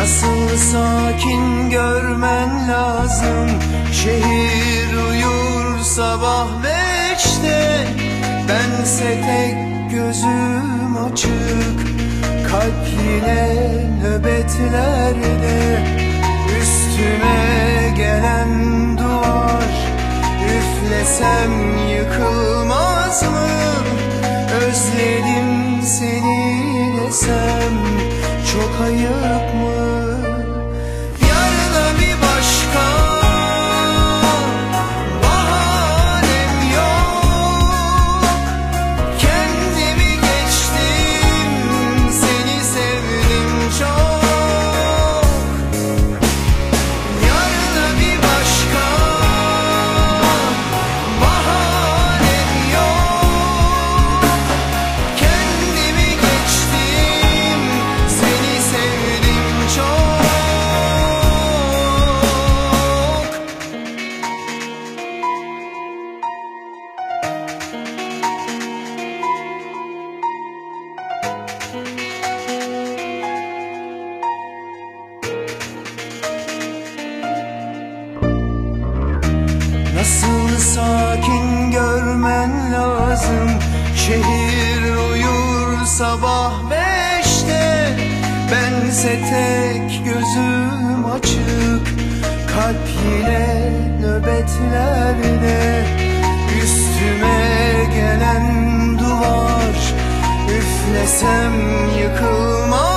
Nasıl sakin görmen lazım. Şehir uyur sabah 5'te, bense tek gözüm açık. Kalp yine nöbetlerde, üstüme gelen duvar. Üflesem yıkılmaz mı? Özledim seni desem çok ayıp mı? Yarına bir başka bahanem yok. Kendimi geçtim, seni sevdim çok. Yarına bir başka bahanem yok. Kendimi geçtim, seni sevdim çok. Nasıl sakin görmen lazım. Şehir uyur sabah 5'te, bense tek gözüm açık. Kalp yine nöbetlerde, üstüme gelen duvar. Üflesem yıkılmaz